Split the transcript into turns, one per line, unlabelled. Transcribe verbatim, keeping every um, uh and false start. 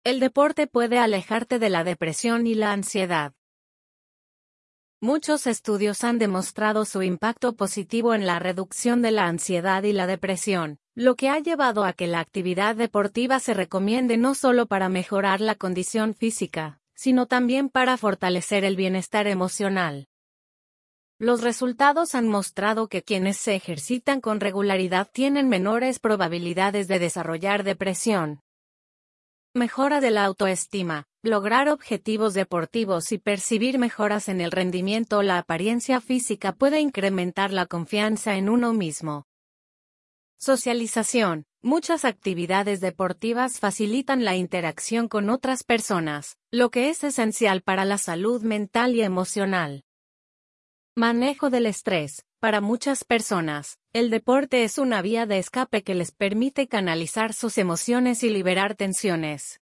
El deporte puede alejarte de la depresión y la ansiedad. Muchos estudios han demostrado su impacto positivo en la reducción de la ansiedad y la depresión, lo que ha llevado a que la actividad deportiva se recomiende no solo para mejorar la condición física, sino también para fortalecer el bienestar emocional. Los resultados han mostrado que quienes se ejercitan con regularidad tienen menores probabilidades de desarrollar depresión. Mejora de la autoestima. Lograr objetivos deportivos y percibir mejoras en el rendimiento o la apariencia física puede incrementar la confianza en uno mismo. Socialización. Muchas actividades deportivas facilitan la interacción con otras personas, lo que es esencial para la salud mental y emocional. Manejo del estrés. Para muchas personas, el deporte es una vía de escape que les permite canalizar sus emociones y liberar tensiones.